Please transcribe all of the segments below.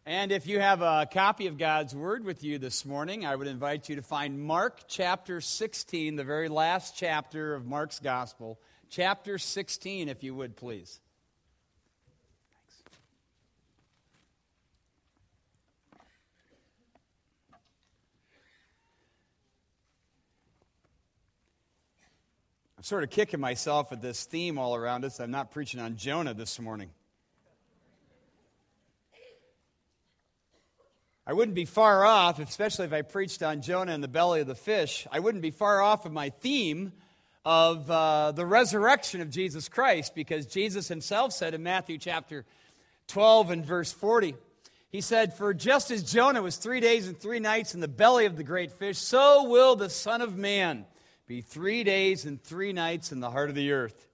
And if you have a copy of God's Word with you this morning, I would invite you to find Mark chapter 16, the very last chapter of Mark's Gospel. Chapter 16, if you would, please. Thanks. I'm sort of kicking myself at this theme all around us. I'm not preaching on Jonah this morning. I wouldn't be far off, especially if I preached on Jonah and the belly of the fish, I wouldn't be far off of my theme of the resurrection of Jesus Christ, because Jesus himself said in Matthew chapter 12 and verse 40, he said, "For just as Jonah was 3 days and 3 nights in the belly of the great fish, so will the Son of Man be 3 days and 3 nights in the heart of the earth."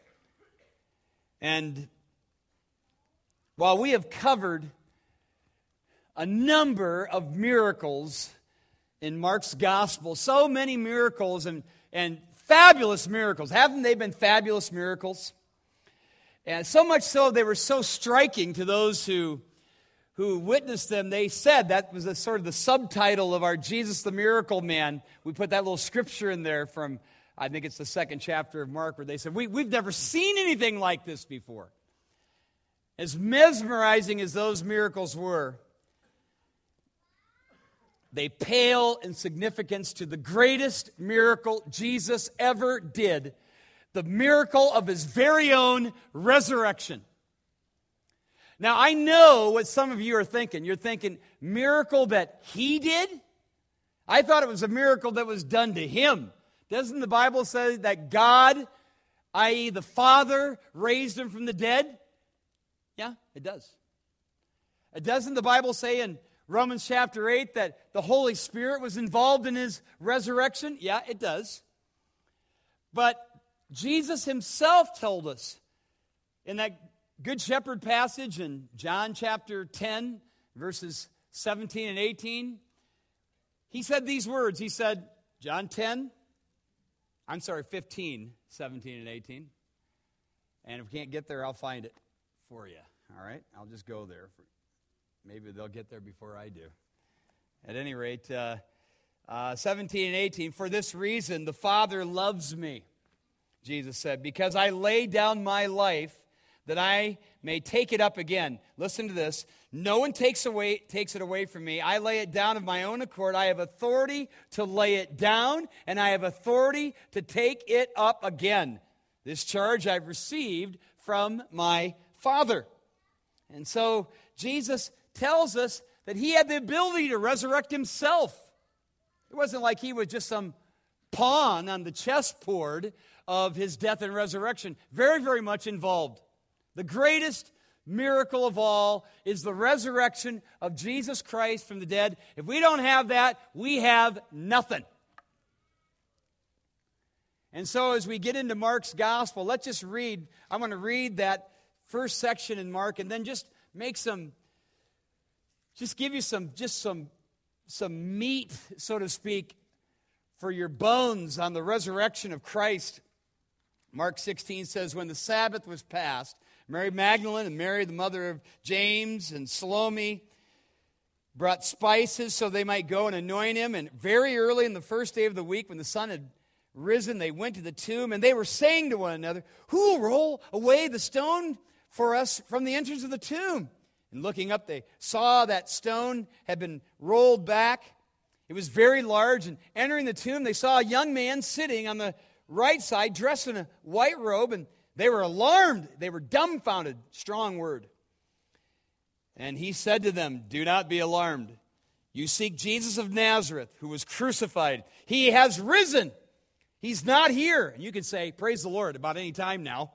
And while we have covered a number of miracles in Mark's gospel, so many miracles and fabulous miracles. Haven't they been fabulous miracles? And so much so, they were so striking to those who witnessed them. They said, that was sort of the subtitle of our Jesus the Miracle Man. We put that little scripture in there from, I think it's the 2nd chapter of Mark, where they said, we've never seen anything like this before. As mesmerizing as those miracles were, they pale in significance to the greatest miracle Jesus ever did, the miracle of his very own resurrection. Now, I know what some of you are thinking. You're thinking, miracle that he did? I thought it was a miracle that was done to him. Doesn't the Bible say that God, i.e. the Father, raised him from the dead? Yeah, it does. Doesn't the Bible say in Romans chapter 8 that the Holy Spirit was involved in his resurrection? Yeah, it does. But Jesus himself told us in that Good Shepherd passage in John chapter 10, verses 17 and 18, he said these words. He said, John 15, 17 and 18. And if we can't get there, I'll find it for you. All right? I'll just go there. Maybe they'll get there before I do. At any rate, 17 and 18, "For this reason the Father loves me," Jesus said, "because I lay down my life that I may take it up again." Listen to this. "No one takes it away from me. I lay it down of my own accord. I have authority to lay it down, and I have authority to take it up again. This charge I've received from my Father." And so Jesus tells us that he had the ability to resurrect himself. It wasn't like he was just some pawn on the chessboard of his death and resurrection. Very, very much involved. The greatest miracle of all is the resurrection of Jesus Christ from the dead. If we don't have that, we have nothing. And so as we get into Mark's gospel, let's just read. I'm going to read that first section in Mark and then just give you some meat, so to speak, for your bones on the resurrection of Christ. Mark 16 says, "When the Sabbath was past, Mary Magdalene and Mary, the mother of James, and Salome brought spices so they might go and anoint him. And very early in the first day of the week, when the sun had risen, they went to the tomb, and they were saying to one another, 'Who will roll away the stone for us from the entrance of the tomb?' And looking up, they saw that stone had been rolled back. It was very large, and entering the tomb, they saw a young man sitting on the right side, dressed in a white robe, and they were alarmed. They were dumbfounded. Strong word. And he said to them, 'Do not be alarmed. You seek Jesus of Nazareth, who was crucified. He has risen. He's not here.'" And you could say, "Praise the Lord," about any time now.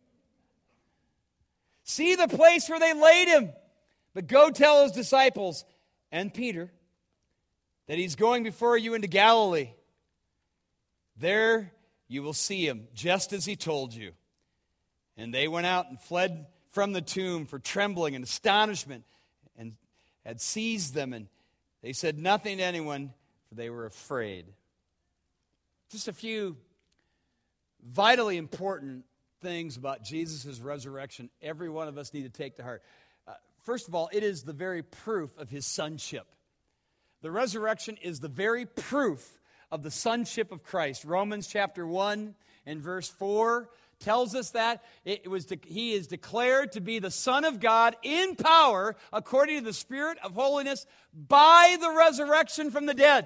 "See the place where they laid him. But go tell his disciples and Peter that he's going before you into Galilee. There you will see him, just as he told you." And they went out and fled from the tomb, for trembling and astonishment and had seized them. And they said nothing to anyone, for they were afraid. Just a few vitally important things about Jesus' resurrection every one of us need to take to heart. First of all, it is the very proof of his sonship. The resurrection is the very proof of the sonship of Christ. Romans chapter 1 and verse 4 tells us that he is declared to be the Son of God in power according to the Spirit of holiness by the resurrection from the dead.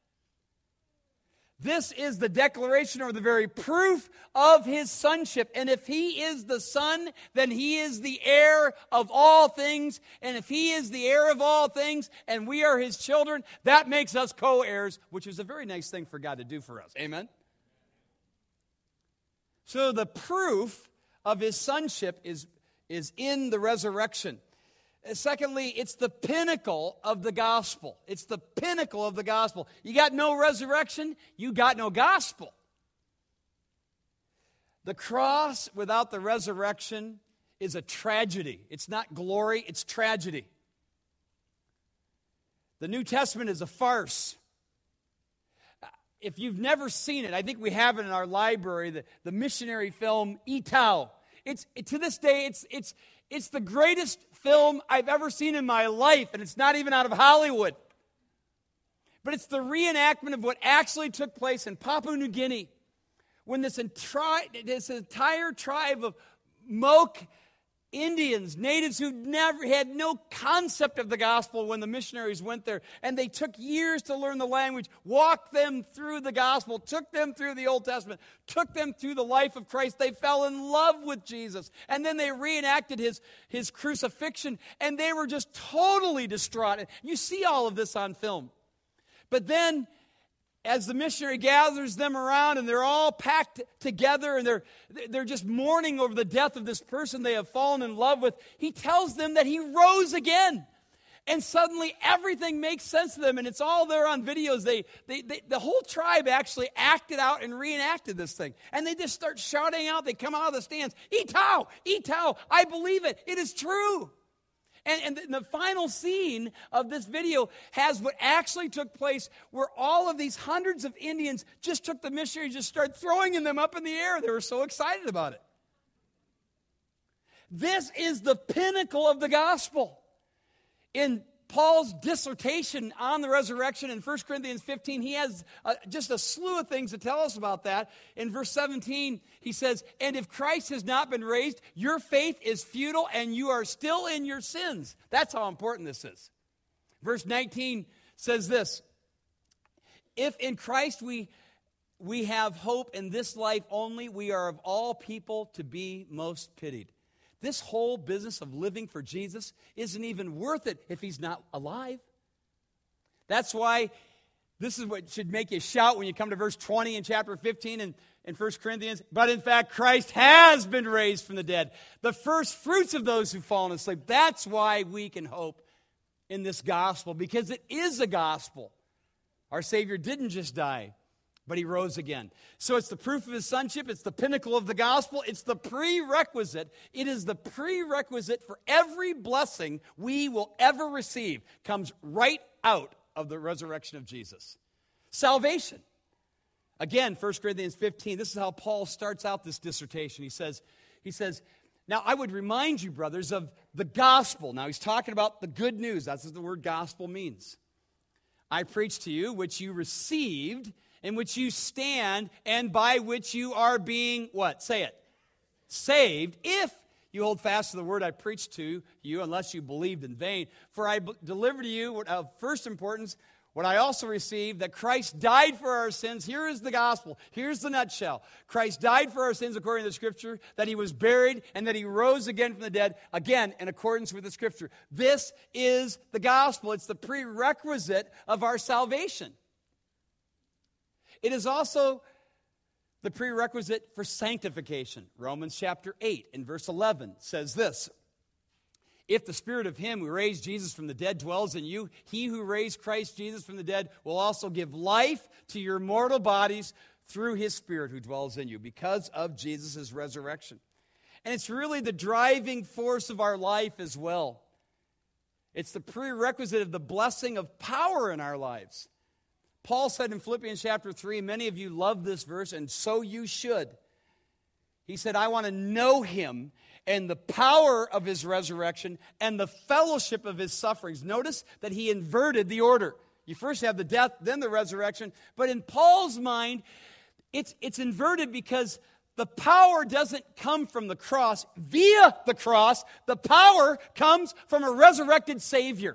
This is the declaration or the very proof of his sonship. And if he is the Son, then he is the heir of all things. And if he is the heir of all things and we are his children, that makes us co-heirs, which is a very nice thing for God to do for us. Amen? So the proof of his sonship is in the resurrection. Secondly, it's the pinnacle of the gospel. It's the pinnacle of the gospel. You got no resurrection, you got no gospel. The cross without the resurrection is a tragedy. It's not glory, it's tragedy. The New Testament is a farce. If you've never seen it, I think we have it in our library, the missionary film Etau. To this day, it's the greatest film I've ever seen in my life, and it's not even out of Hollywood. But it's the reenactment of what actually took place in Papua New Guinea when this entire tribe of Moke Indians, natives who never had no concept of the gospel when the missionaries went there, and they took years to learn the language, walked them through the gospel, took them through the Old Testament, took them through the life of Christ. They fell in love with Jesus, and then they reenacted his crucifixion, and they were just totally distraught. You see all of this on film. But then, as the missionary gathers them around and they're all packed together and they're just mourning over the death of this person they have fallen in love with, he tells them that he rose again. And suddenly everything makes sense to them, and it's all there on videos. The whole tribe actually acted out and reenacted this thing. And they just start shouting out. They come out of the stands, Etau, Etau, I believe it. It is true. And the final scene of this video has what actually took place, where all of these hundreds of Indians just took the missionary and just started throwing them up in the air. They were so excited about it. This is the pinnacle of the gospel. In Paul's dissertation on the resurrection in 1 Corinthians 15, he has just a slew of things to tell us about that. In verse 17, he says, "And if Christ has not been raised, your faith is futile and you are still in your sins." That's how important this is. Verse 19 says this, "If in Christ we have hope in this life only, we are of all people to be most pitied." This whole business of living for Jesus isn't even worth it if he's not alive. That's why this is what should make you shout when you come to verse 20 in chapter 15 in 1 Corinthians. "But in fact, Christ has been raised from the dead, the first fruits of those who've fallen asleep." That's why we can hope in this gospel, because it is a gospel. Our Savior didn't just die, but he rose again. So it's the proof of his sonship. It's the pinnacle of the gospel. It's the prerequisite. It is the prerequisite for every blessing we will ever receive. Comes right out of the resurrection of Jesus. Salvation. Again, 1 Corinthians 15, this is how Paul starts out this dissertation. He says, "Now I would remind you, brothers, of the gospel." Now he's talking about the good news. That's what the word gospel means. "I preached to you, which you received, in which you stand, and by which you are being," what? Say it. "Saved, if you hold fast to the word I preached to you, unless you believed in vain. For I delivered to you of first importance what I also received, that Christ died for our sins." Here is the gospel. Here's the nutshell. Christ died for our sins according to the Scripture, that he was buried, and that he rose again from the dead, again in accordance with the Scripture. This is the gospel. It's the prerequisite of our salvation. It is also the prerequisite for sanctification. Romans chapter 8 and verse 11 says this, "If the Spirit of him who raised Jesus from the dead dwells in you, he who raised Christ Jesus from the dead will also give life to your mortal bodies through his Spirit who dwells in you," because of Jesus' resurrection. And it's really the driving force of our life as well. It's the prerequisite of the blessing of power in our lives. Paul said in Philippians chapter 3, many of you love this verse, and so you should. He said, "I want to know him and the power of his resurrection and the fellowship of his sufferings. Notice that he inverted the order. You first have the death, then the resurrection. But in Paul's mind, it's inverted because the power doesn't come from the cross. Via the cross, the power comes from a resurrected Savior.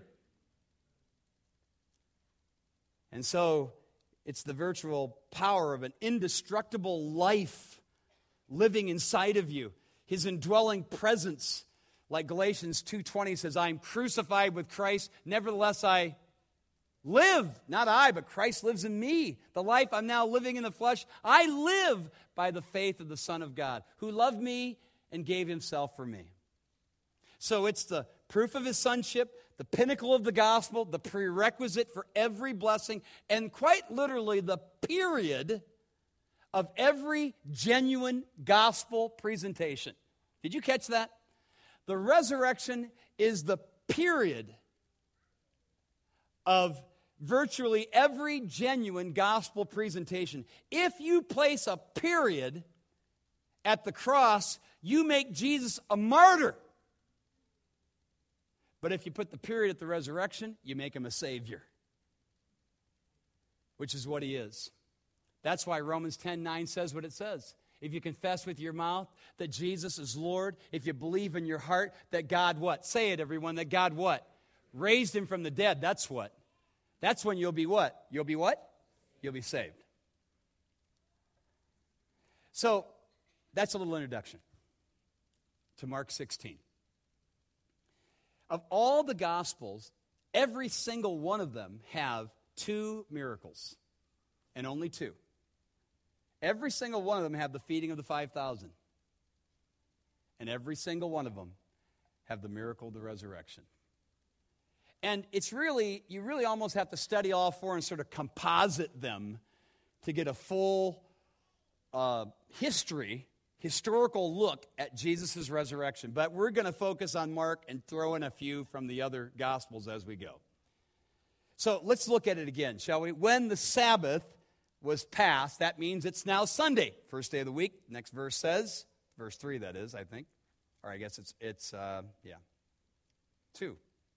And so it's the virtual power of an indestructible life living inside of you. His indwelling presence, like Galatians 2:20 says, I am crucified with Christ, nevertheless I live. Not I, but Christ lives in me. The life I'm now living in the flesh, I live by the faith of the Son of God, who loved me and gave himself for me. So it's the proof of his sonship, the pinnacle of the gospel, the prerequisite for every blessing, and quite literally the period of every genuine gospel presentation. Did you catch that? The resurrection is the period of virtually every genuine gospel presentation. If you place a period at the cross, you make Jesus a martyr. But if you put the period at the resurrection, you make him a Savior, which is what he is. That's why Romans 10:9 says what it says. If you confess with your mouth that Jesus is Lord, if you believe in your heart that God what? Say it, everyone, that God what? Raised him from the dead. That's what? That's when you'll be what? You'll be what? You'll be saved. So, that's a little introduction to Mark 16. Of all the Gospels, every single one of them have 2 miracles, and only 2. Every single one of them have the feeding of the 5,000. And every single one of them have the miracle of the resurrection. And it's really, you really almost have to study all 4 and sort of composite them to get a full historical look at Jesus' resurrection. But we're going to focus on Mark and throw in a few from the other Gospels as we go. So let's look at it again, shall we? When the Sabbath was passed, that means it's now Sunday, first day of the week. Next verse says, verse 3 that is, I think. Or I guess it's 2.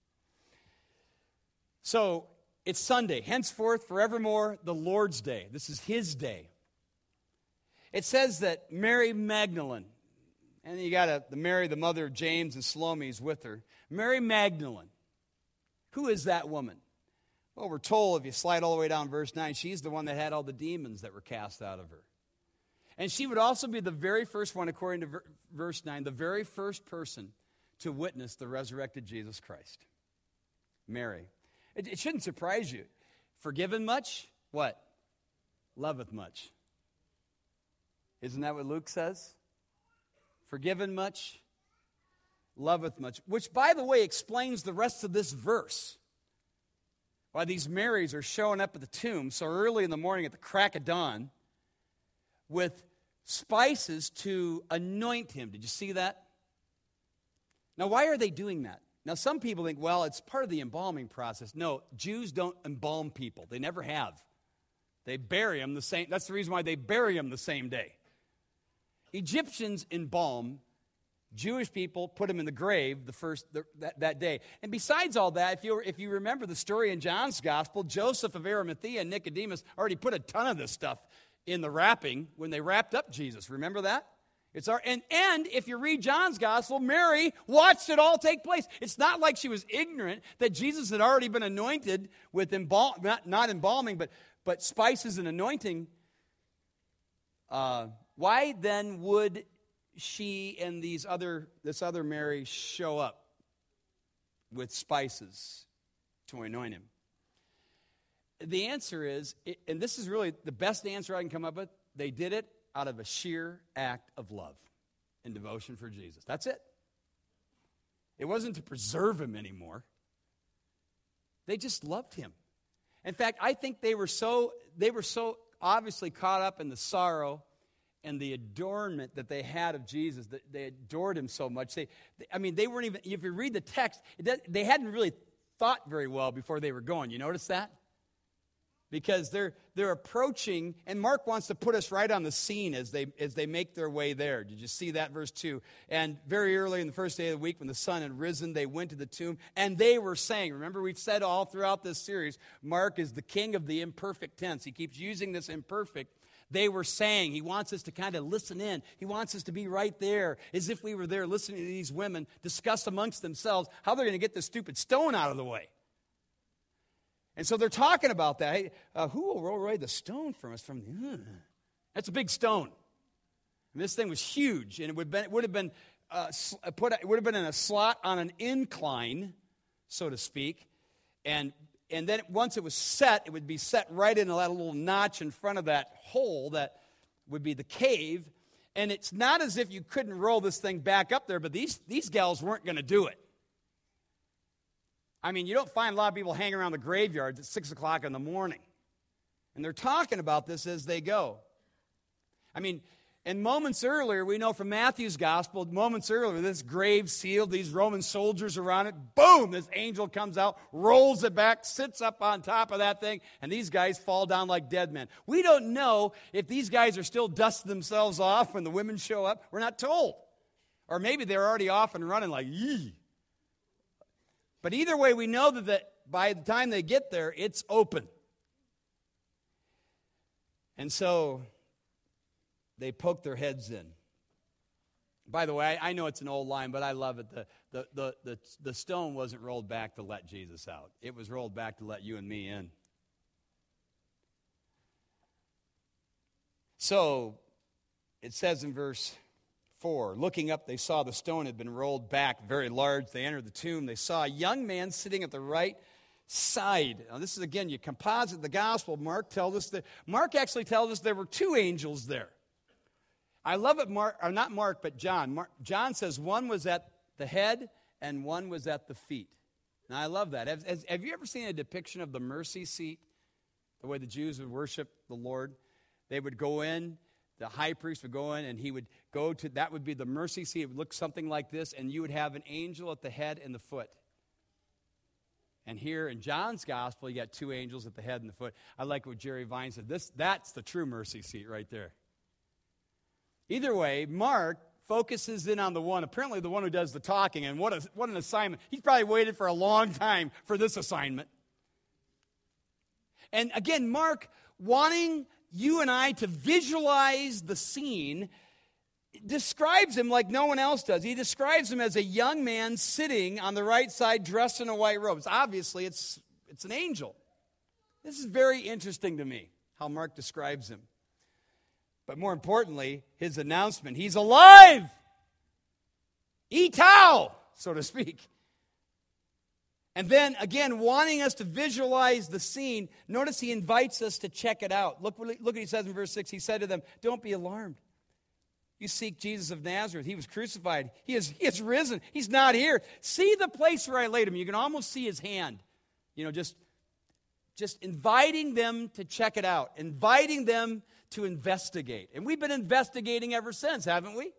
So it's Sunday, henceforth, forevermore, the Lord's day. This is his day. It says that Mary Magdalene, and you got the Mary, the mother of James and Salome is with her. Mary Magdalene, who is that woman? Well, we're told, if you slide all the way down verse 9, she's the one that had all the demons that were cast out of her. And she would also be the very first one, according to verse 9, the very first person to witness the resurrected Jesus Christ. Mary. It shouldn't surprise you. Forgiven much, what? Loveth much. Isn't that what Luke says? Forgiven much, loveth much. Which, by the way, explains the rest of this verse. Why these Marys are showing up at the tomb so early in the morning at the crack of dawn with spices to anoint him. Did you see that? Now, why are they doing that? Now, some people think, well, it's part of the embalming process. No, Jews don't embalm people. They never have. They bury them the same. That's the reason why they bury them the same day. Egyptians embalm. Jewish people put him in the grave that day. And besides all that, if you remember the story in John's Gospel, Joseph of Arimathea and Nicodemus already put a ton of this stuff in the wrapping when they wrapped up Jesus. Remember that? And if you read John's Gospel, Mary watched it all take place. It's not like she was ignorant that Jesus had already been anointed with not embalming, but spices and anointing. Why then would she and this other Mary show up with spices to anoint him? The answer is, and this is really the best answer I can come up with, they did it out of a sheer act of love and devotion for Jesus. That's it. It wasn't to preserve him anymore. They just loved him. In fact, I think they were so obviously caught up in the sorrow and the adornment that they had of Jesus, that they adored him so much. They weren't even, if you read the text, they hadn't really thought very well before they were going. You notice that? because they're approaching, and Mark wants to put us right on the scene as they make their way there. Did you see that, verse 2? And very early in the first day of the week, when the sun had risen, they went to the tomb, and they were saying, remember we've said all throughout this series, Mark is the king of the imperfect tense. He keeps using this imperfect. They were saying. He wants us to kind of listen in. He wants us to be right there, as if we were there listening to these women discuss amongst themselves how they're going to get this stupid stone out of the way. And so they're talking about that. Hey, who will roll away the stone from us? That's a big stone. And this thing was huge, and it would have been in a slot on an incline, so to speak. And then once it was set, it would be set right into that little notch in front of that hole that would be the cave. And it's not as if you couldn't roll this thing back up there, but these gals weren't going to do it. I mean, you don't find a lot of people hanging around the graveyards at 6 o'clock in the morning. And they're talking about this as they go. I mean, and moments earlier, we know from Matthew's gospel, moments earlier, this grave sealed, these Roman soldiers around it, boom, this angel comes out, rolls it back, sits up on top of that thing, and these guys fall down like dead men. We don't know if these guys are still dusting themselves off when the women show up. We're not told. Or maybe they're already off and running like, yee. But either way, we know that by the time they get there, it's open. And so they poke their heads in. By the way, I know it's an old line, but I love it. The stone wasn't rolled back to let Jesus out. It was rolled back to let you and me in. So it says in verse 4, looking up, they saw the stone had been rolled back, very large. They entered the tomb. They saw a young man sitting at the right side. Now, this is, again, you composite the gospel. Mark actually tells us there were two angels there. I love it, but John. John says one was at the head and one was at the feet. Now, I love that. Have you ever seen a depiction of the mercy seat? The way the Jews would worship the Lord? They would go in. The high priest would go in, and he would go to, that would be the mercy seat. It would look something like this, and you would have an angel at the head and the foot. And here in John's gospel, you got two angels at the head and the foot. I like what Jerry Vine said. That's the true mercy seat right there. Either way, Mark focuses in on the one, apparently the one who does the talking, and what an assignment. He's probably waited for a long time for this assignment. And again, Mark, wanting you and I to visualize the scene, describes him like no one else does. He describes him as a young man sitting on the right side dressed in a white robe. Obviously, it's an angel. This is very interesting to me, how Mark describes him. But more importantly, his announcement, he's alive! Etau, so to speak. And then, again, wanting us to visualize the scene, notice he invites us to check it out. Look what he says in verse 6. He said to them, don't be alarmed. You seek Jesus of Nazareth. He was crucified. He has risen. He's not here. See the place where I laid him. You can almost see his hand. You know, just inviting them to check it out. Inviting them to investigate. And we've been investigating ever since, haven't we?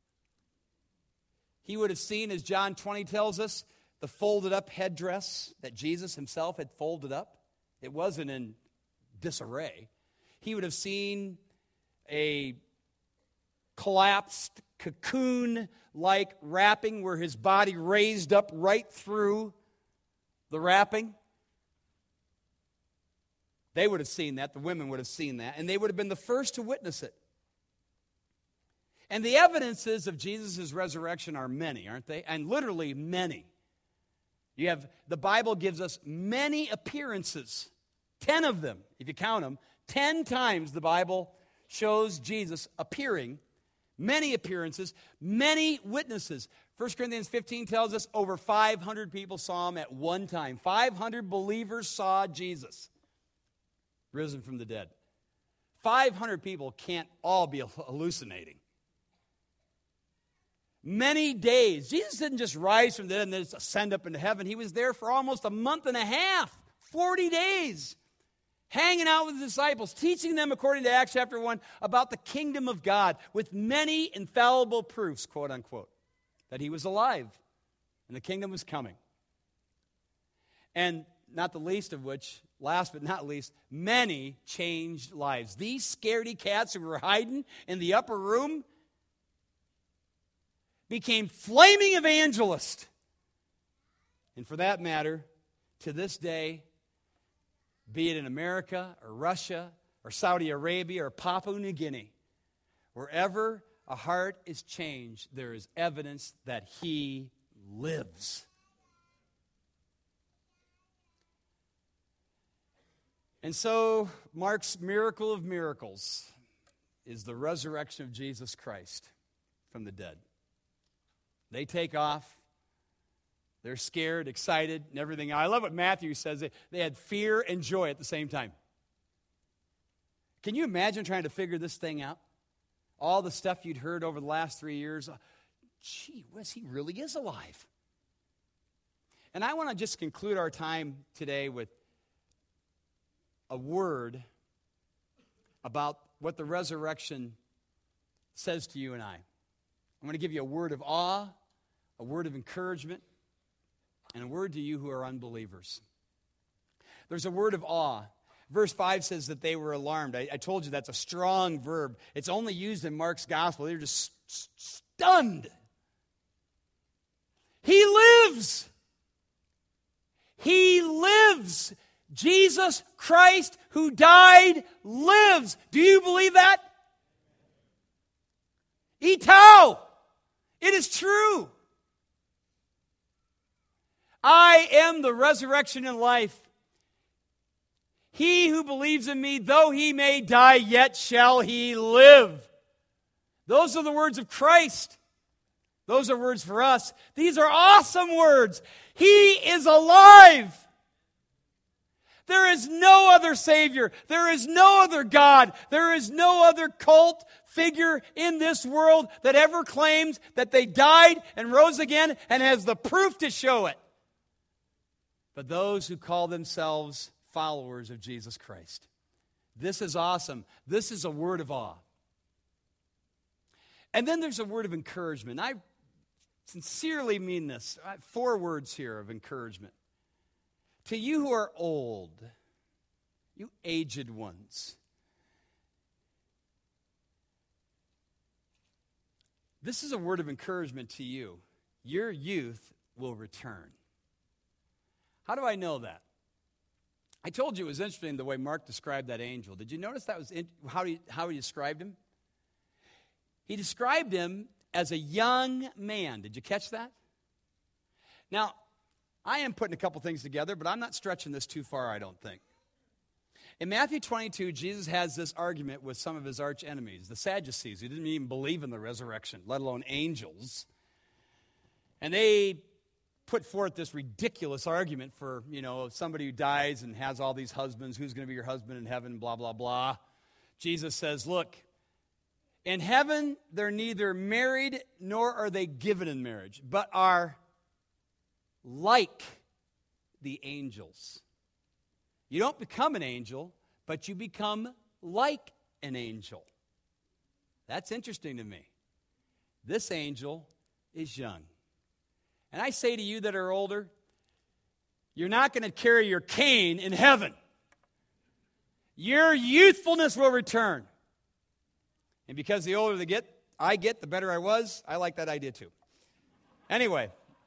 He would have seen, as John 20 tells us, the folded up headdress that Jesus himself had folded up. It wasn't in disarray. He would have seen a collapsed cocoon-like wrapping where his body raised up right through the wrapping. They would have seen that. The women would have seen that. And they would have been the first to witness it. And the evidences of Jesus' resurrection are many, aren't they? And literally many. The Bible gives us many appearances, 10 of them, if you count them. 10 times the Bible shows Jesus appearing, many appearances, many witnesses. 1 Corinthians 15 tells us over 500 people saw him at one time. 500 believers saw Jesus risen from the dead. 500 people can't all be hallucinating. Many days. Jesus didn't just rise from the dead and then ascend up into heaven. He was there for almost a month and a half, 40 days, hanging out with the disciples, teaching them, according to Acts chapter 1, about the kingdom of God with many infallible proofs, quote unquote, that he was alive and the kingdom was coming. And not the least of which last but not least, many changed lives. These scaredy cats who were hiding in the upper room became flaming evangelists. And for that matter, to this day, be it in America or Russia or Saudi Arabia or Papua New Guinea, wherever a heart is changed, there is evidence that He lives. And so, Mark's miracle of miracles is the resurrection of Jesus Christ from the dead. They take off. They're scared, excited, and everything. I love what Matthew says. They had fear and joy at the same time. Can you imagine trying to figure this thing out? All the stuff you'd heard over the last 3 years. Gee whiz, He really is alive. And I want to just conclude our time today with a word about what the resurrection says to you and I. I'm going to give you a word of awe, a word of encouragement, and a word to you who are unbelievers. There's a word of awe. Verse 5 says that they were alarmed. I told you that's a strong verb. It's only used in Mark's gospel. They're just stunned. He lives. He lives. Jesus Christ, who died, lives. Do you believe that? Itau. It is true. I am the resurrection and life. He who believes in me, though he may die, yet shall he live. Those are the words of Christ. Those are words for us. These are awesome words. He is alive. There is no other Savior. There is no other God. There is no other cult figure in this world that ever claims that they died and rose again and has the proof to show it. But those who call themselves followers of Jesus Christ. This is awesome. This is a word of awe. And then there's a word of encouragement. I sincerely mean this. 4 words here of encouragement. To you who are old, you aged ones, this is a word of encouragement to you. Your youth will return. How do I know that? I told you it was interesting the way Mark described that angel. Did you notice that was how he described him? He described him as a young man. Did you catch that? Now, I am putting a couple things together, but I'm not stretching this too far, I don't think. In Matthew 22, Jesus has this argument with some of his arch enemies, the Sadducees, who didn't even believe in the resurrection, let alone angels. And they put forth this ridiculous argument for, somebody who dies and has all these husbands, who's going to be your husband in heaven, blah, blah, blah. Jesus says, look, in heaven they're neither married nor are they given in marriage, but are like the angels. You don't become an angel, but you become like an angel. That's interesting to me. This angel is young. And I say to you that are older, you're not going to carry your cane in heaven. Your youthfulness will return. And because the older I get, the better I was, I like that idea too. Anyway.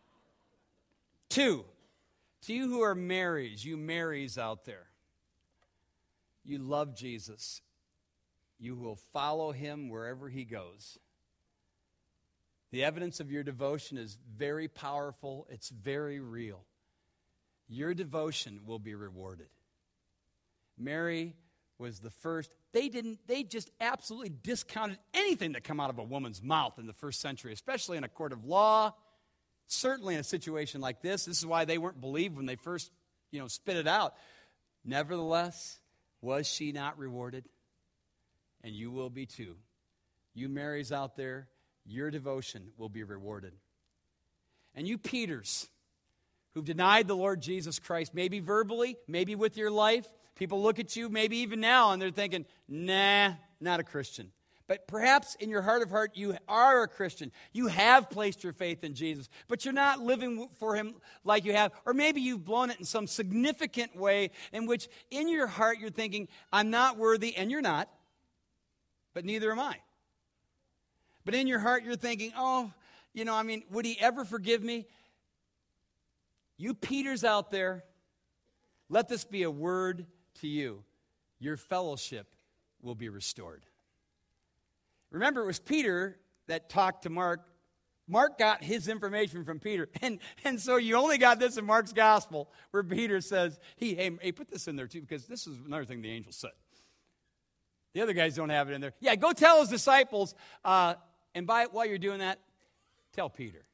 2, to you who are married, you marries out there, you love Jesus. You will follow him wherever he goes. The evidence of your devotion is very powerful. It's very real. Your devotion will be rewarded. Mary was the first. They just absolutely discounted anything that come out of a woman's mouth in the first century, especially in a court of law. Certainly in a situation like this. This is why they weren't believed when they first, spit it out. Nevertheless, was she not rewarded? And you will be too. You Marys out there, your devotion will be rewarded. And you Peters, who've denied the Lord Jesus Christ, maybe verbally, maybe with your life, people look at you maybe even now and they're thinking, nah, not a Christian. But perhaps in your heart of heart, you are a Christian. You have placed your faith in Jesus, but you're not living for him like you have. Or maybe you've blown it in some significant way in which in your heart you're thinking, I'm not worthy, and you're not, but neither am I. But in your heart you're thinking, would he ever forgive me? You Peters out there, let this be a word to you. Your fellowship will be restored. Remember, it was Peter that talked to Mark. Mark got his information from Peter. And so you only got this in Mark's gospel, where Peter says, hey, put this in there too, because this is another thing the angel said. The other guys don't have it in there. Yeah, go tell his disciples. And while you're doing that, tell Peter.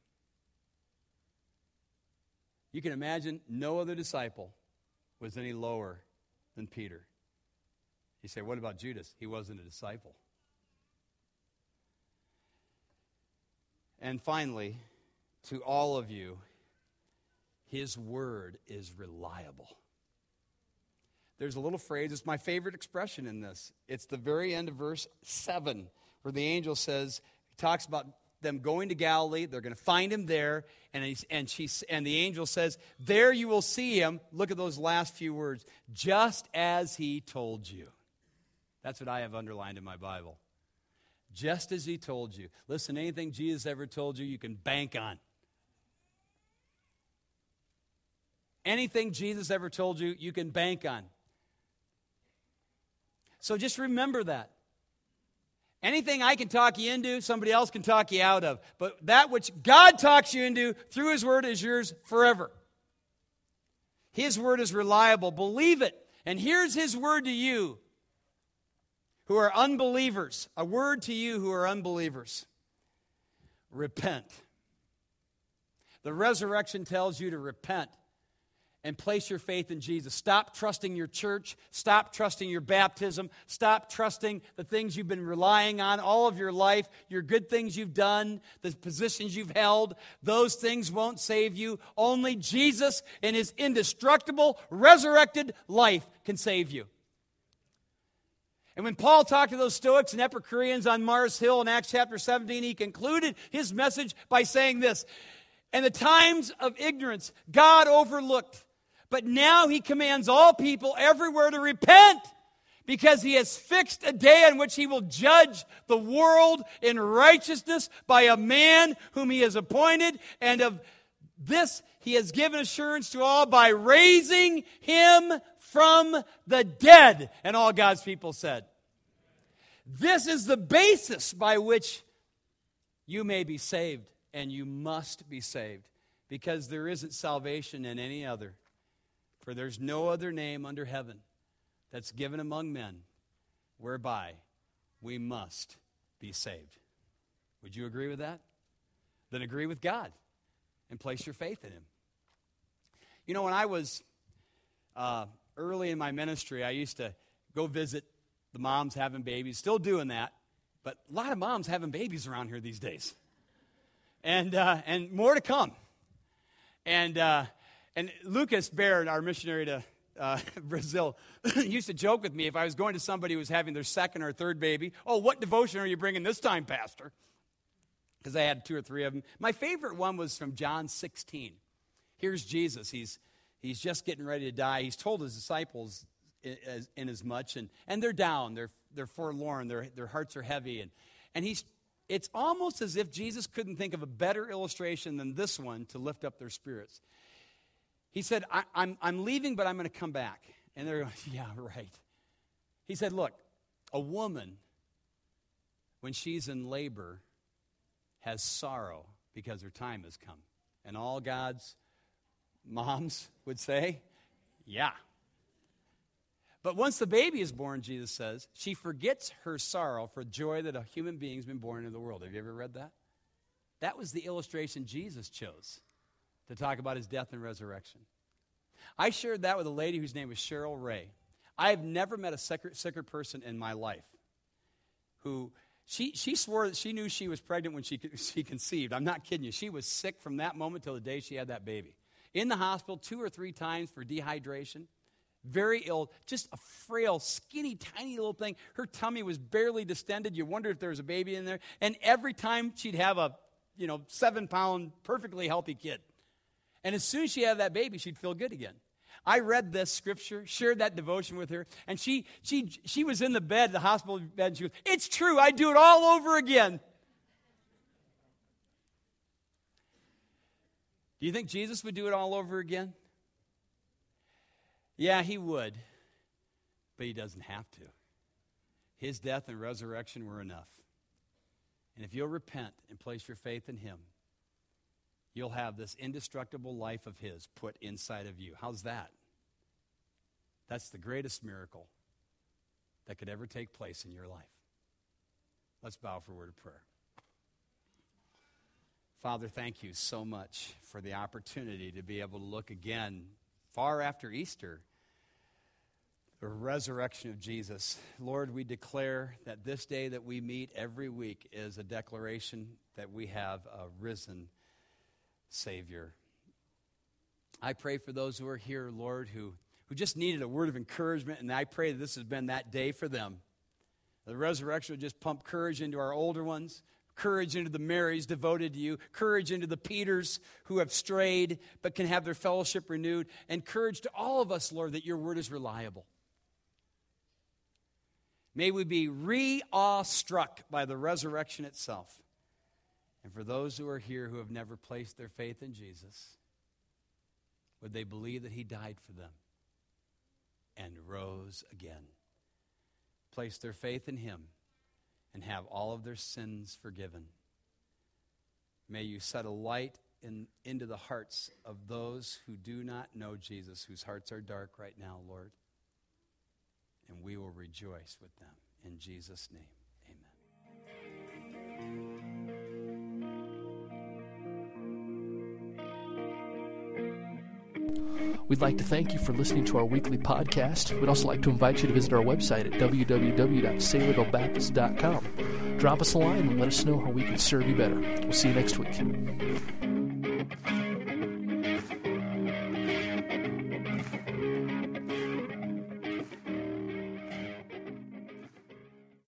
You can imagine no other disciple was any lower than Peter. You say, what about Judas? He wasn't a disciple. And finally, to all of you, his word is reliable. There's a little phrase, it's my favorite expression in this. It's the very end of verse 7, where the angel says, he talks about them going to Galilee. They're going to find him there. And the angel says, there you will see him. Look at those last few words. Just as he told you. That's what I have underlined in my Bible. Just as he told you. Listen, anything Jesus ever told you, you can bank on. Anything Jesus ever told you, you can bank on. So just remember that. Anything I can talk you into, somebody else can talk you out of. But that which God talks you into through his word is yours forever. His word is reliable. Believe it. And here's his word to you who are unbelievers. A word to you who are unbelievers. Repent. The resurrection tells you to repent and place your faith in Jesus. Stop trusting your church. Stop trusting your baptism. Stop trusting the things you've been relying on all of your life, your good things you've done, the positions you've held. Those things won't save you. Only Jesus and his indestructible, resurrected life can save you. And when Paul talked to those Stoics and Epicureans on Mars Hill in Acts chapter 17, he concluded his message by saying this, "In the times of ignorance, God overlooked, but now he commands all people everywhere to repent, because he has fixed a day on which he will judge the world in righteousness by a man whom he has appointed, and of this he has given assurance to all by raising him from the dead." And all God's people said, this is the basis by which you may be saved, and you must be saved, because there isn't salvation in any other. For there's no other name under heaven that's given among men whereby we must be saved. Would you agree with that? Then agree with God and place your faith in him. You know, when I was early in my ministry, I used to go visit the moms having babies. Still doing that, but a lot of moms having babies around here these days. And more to come. And Lucas Baird, our missionary to Brazil, used to joke with me if I was going to somebody who was having their second or third baby, "Oh, what devotion are you bringing this time, Pastor?" Because I had 2 or 3 of them. My favorite one was from John 16. Here's Jesus. He's just getting ready to die. He's told his disciples in as much, and they're down. They're forlorn. Their hearts are heavy, and it's almost as if Jesus couldn't think of a better illustration than this one to lift up their spirits. He said, I'm leaving, but I'm going to come back. And they're going, yeah, right. He said, look, a woman, when she's in labor, has sorrow because her time has come. And all God's moms would say, yeah. But once the baby is born, Jesus says, she forgets her sorrow for joy that a human being's been born into the world. Have you ever read that? That was the illustration Jesus chose to talk about his death and resurrection. I shared that with a lady whose name was Cheryl Ray. I have never met a sicker person in my life who, she swore that she knew she was pregnant when she conceived. I'm not kidding you. She was sick from that moment till the day she had that baby. In the hospital 2 or 3 times for dehydration. very ill, just a frail, skinny, tiny little thing. Her tummy was barely distended. You wonder if there was a baby in there. And every time she'd have a 7-pound, perfectly healthy kid. And as soon as she had that baby, she'd feel good again. I read this scripture, shared that devotion with her, and she was in the bed, the hospital bed, and she goes, "It's true, I'd do it all over again." Do you think Jesus would do it all over again? Yeah, he would, but he doesn't have to. His death and resurrection were enough. And if you'll repent and place your faith in him, you'll have this indestructible life of his put inside of you. How's that? That's the greatest miracle that could ever take place in your life. Let's bow for a word of prayer. Father, thank you so much for the opportunity to be able to look again, far after Easter, the resurrection of Jesus. Lord, we declare that this day that we meet every week is a declaration that we have a risen Savior. I pray for those who are here, Lord, who just needed a word of encouragement, and I pray that this has been that day for them. The resurrection will just pump courage into our older ones, courage into the Marys devoted to you, courage into the Peters who have strayed but can have their fellowship renewed, and courage to all of us, Lord, that your word is reliable. May we be awe-struck by the resurrection itself. And for those who are here who have never placed their faith in Jesus, would they believe that he died for them and rose again? Place their faith in him and have all of their sins forgiven. May you set a light into the hearts of those who do not know Jesus, whose hearts are dark right now, Lord. And we will rejoice with them. In Jesus' name, amen. We'd like to thank you for listening to our weekly podcast. We'd also like to invite you to visit our website at www.saylorvillebaptist.com. Drop us a line and let us know how we can serve you better. We'll see you next week.